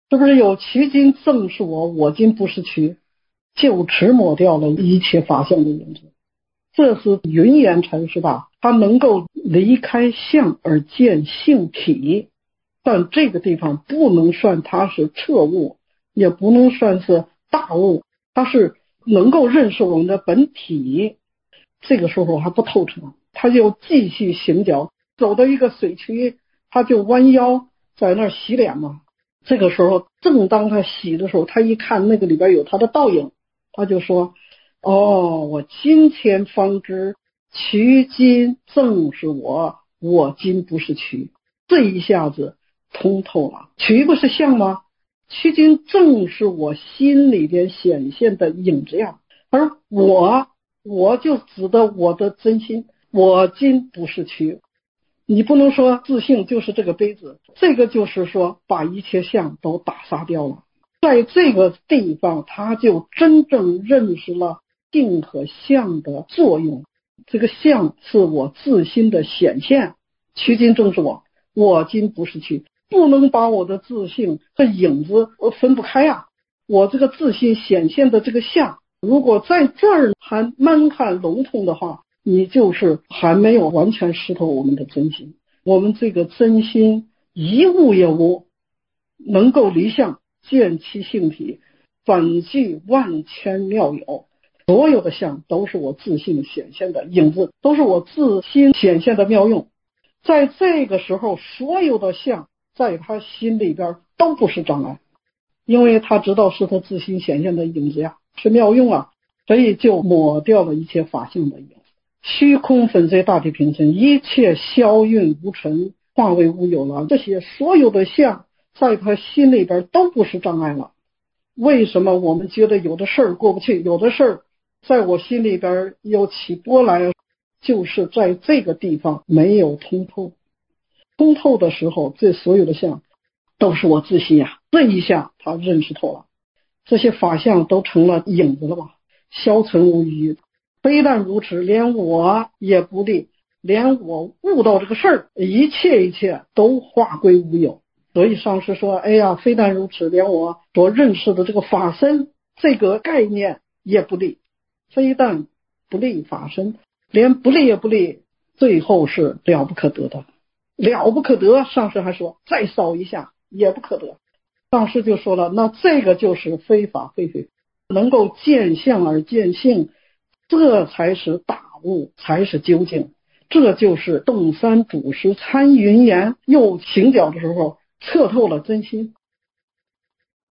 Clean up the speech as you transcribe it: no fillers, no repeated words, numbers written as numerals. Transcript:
是不是有其今正是我，我今不是躯，就此抹掉了一切法相的影子。这是云岩禅师吧，他能够离开相而见性体，但这个地方不能算它是彻悟，也不能算是大悟，它是能够认识我们的本体。这个时候还不透彻，他就继续行脚，走到一个水区，他就弯腰在那儿洗脸嘛。这个时候正当他洗的时候，他一看那个里边有他的倒影，他就说，哦，我今天方知躯今正是我，我今不是躯。这一下子通透了，躯不是相吗？躯今正是我心里边显现的影子呀，而我就指的我的真心，我今不是躯。你不能说自性就是这个杯子，这个就是说把一切相都打杀掉了。在这个地方，他就真正认识了性和相的作用。这个相是我自心的显现，躯今正是我，我今不是躯，不能把我的自性和影子分不开啊。我这个自心显现的这个相，如果在这儿还蛮看笼统的话，你就是还没有完全识透我们的真心。我们这个真心一物也无，能够离相见其性体，本具万千妙有。所有的相都是我自性显现的影子，都是我自心显现的妙用。在这个时候，所有的相在他心里边都不是障碍，因为他知道是他自心显现的影子呀，是妙用啊，所以就抹掉了一切法性的影子。虚空粉碎大地平生，一切消运无存，化为无有了。这些所有的相在他心里边都不是障碍了。为什么我们觉得有的事儿过不去，有的事儿在我心里边又起波来，就是在这个地方没有通透。通透的时候，这所有的相都是我自心呀，这一下他认识透了，这些法相都成了影子了吧，消沉无余。非但如此，连我也不立，连我悟到这个事儿，一切都化归无有。所以上师说，哎呀，非但如此，连我所认识的这个法身这个概念也不立。非但不立法身，连不立也不立，最后是了不可得的。了不可得，上师还说再少一下也不可得。上师就说了，那这个就是非法非非，能够见相而见性，这才是大悟，才是究竟。这就是洞山祖师参云岩又行脚的时候彻透了真心。